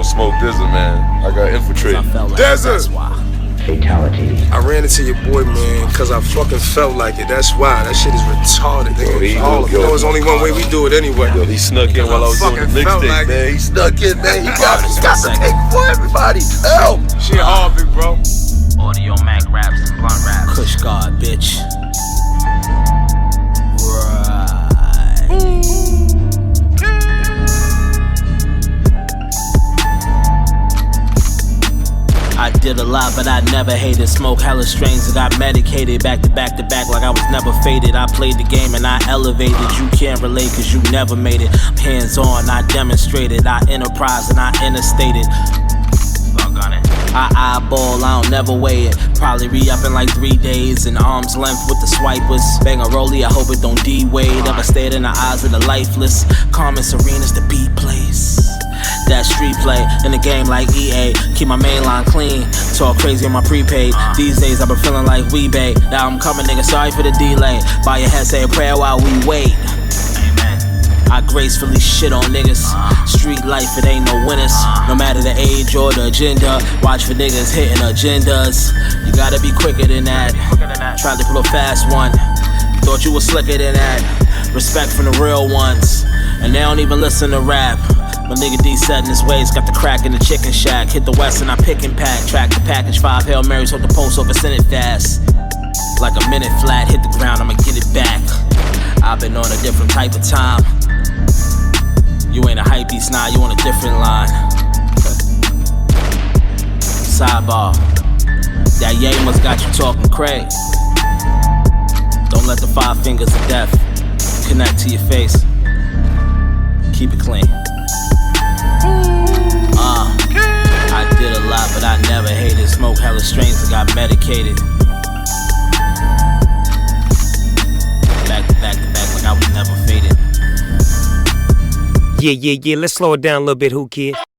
smoke Dizza, man. I got infiltrated. Dizza! Fatality. I ran into your boy, man, cause I fucking felt like it. That's why. That shit is retarded, nigga. You know, there's only one way we do it anyway. Yo, he snuck in while I was doing the mixtape, man. He snuck in, man. He got to take for everybody. Help! Shit hard, big bro. Audio Mac raps and blunt raps. Kush God, bitch. I did a lot, but I never hated. Smoke hella strains and got medicated. Back to back to back like I was never faded. I played the game and I elevated. You can't relate cause you never made it. I'm hands on, I demonstrated. I enterprise and I interstated. I eyeball, I don't never weigh it. Probably re-up in like 3 days. In arm's length with the swipers. Bang a rollie, I hope it don't D-Wade. Ever stared in the eyes of the lifeless. Calm and serene as the beat plays. That street play in the game like EA. Keep my main line clean. Talk crazy on my prepaid. These days I've been feeling like Weebay. Now I'm coming, nigga, sorry for the delay. Bow your head, say a prayer while we wait. I gracefully shit on niggas. Street life, it ain't no winners. No matter the age or the agenda. Watch for niggas hitting agendas. You gotta be quicker than that. Tried to pull a fast one. Thought you was slicker than that. Respect from the real ones. And they don't even listen to rap. My nigga D set in his ways, got the crack in the chicken shack. Hit the west and I pick and pack. Track the package, 5 Hail Marys, hope the post over, send it fast. Like a minute flat, hit the ground, I'ma get it back. I've been on a different type of time. You ain't a hype beast, nah, you on a different line. Sidebar, that yay must got you talking crazy. Don't let the 5 fingers of death connect to your face. Keep it clean. I did a lot, but I never hated. Smoke hella strains and got medicated. Back to back to back like I was never faded. Yeah, let's slow it down a little bit, Who Kid?